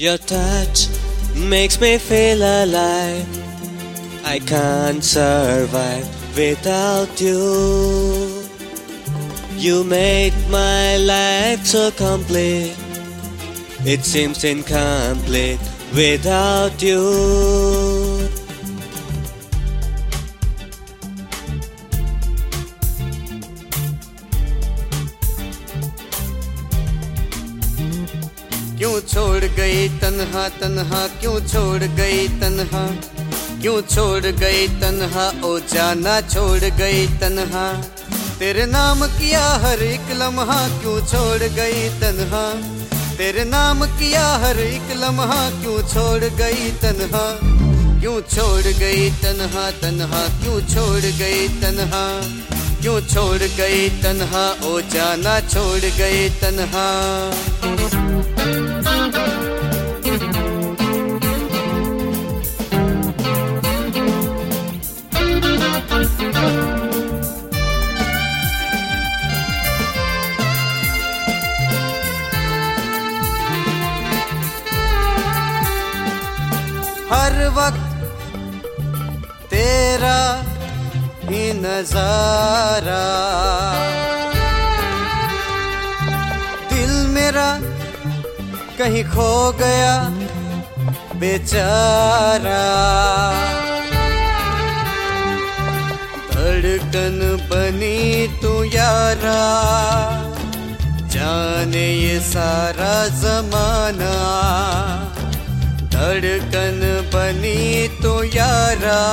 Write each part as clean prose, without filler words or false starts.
Your touch makes me feel alive. I can't survive without you. You made my life so complete. It seems incomplete without you. क्यों छोड़ गई तन्हा तन्हा, क्यों छोड़ गई तन्हा, क्यों छोड़ गई तन्हा, ओ जाना छोड़ गई तन्हा। तेरे नाम किया हर एक लम्हा, क्यों छोड़ गई तन्हा। तेरे नाम किया हर एक लम्हा, क्यों छोड़ गई तन्हा। क्यों छोड़ गई तन्हा तन्हा, क्यों छोड़ गई तन्हा, क्यों छोड़ गई तन्हा, ओ जाना छोड़ गई तन्हा। हर वक्त तेरा ही नजारा, दिल मेरा कहीं खो गया बेचारा। धड़कन बनी तू यारा, जाने ये सारा जमाना। धड़कन बनी तो यारा,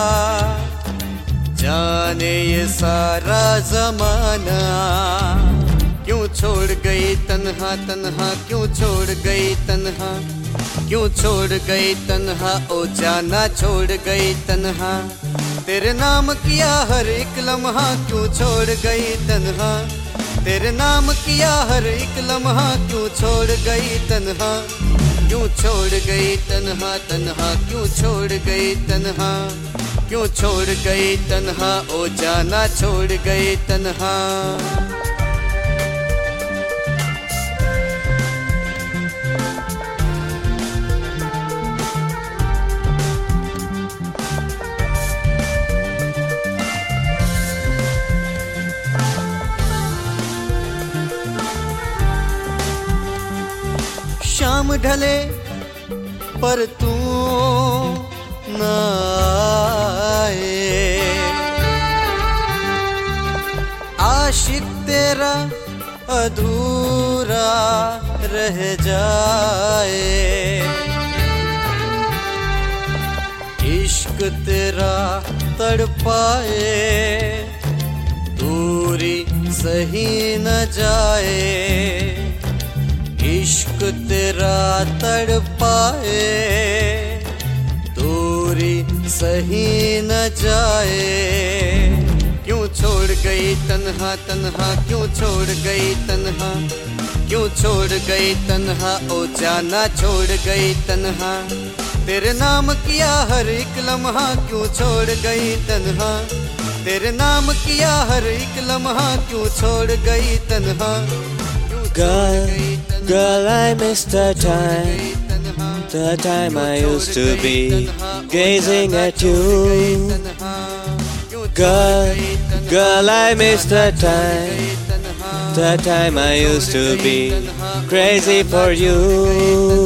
जाने ये सारा जमाना। क्यों छोड़ गई तन्हा तन्हा, क्यों छोड़ गई तन्हा, क्यों छोड़ गई तन्हा, ओ जाना छोड़ गई तन्हा। तेरे नाम किया हर एक लम्हा, क्यों छोड़ गई तन्हा। तेरे नाम किया हर एक लम्हा, क्यों छोड़ गई तन्हा। क्यों छोड़ गई तन्हा तन्हा, क्यों छोड़ गई तन्हा, क्यों छोड़ गई तन्हा, ओ जाना छोड़ गई तन्हा। शाम ढले पर तू न आए, आशिक तेरा अधूरा रह जाए। इश्क तेरा तड़पाए, दूरी सही न जाए। इश्क तेरा तड़पाए, दूरी सही न जाए। क्यों छोड़ गई तन्हा तन्हा, क्यों छोड़ गई तन्हा, क्यों छोड़ गई तन्हा, ओ जाना छोड़ गई तन्हा। तेरे नाम किया हर एक लम्हा, क्यों छोड़ गई तन्हा। तेरे नाम किया हर एक लम्हा, क्यों छोड़ गई तन्हा। Girl, I miss the time I used to be gazing at you. Girl, I miss the time I used to be crazy for you.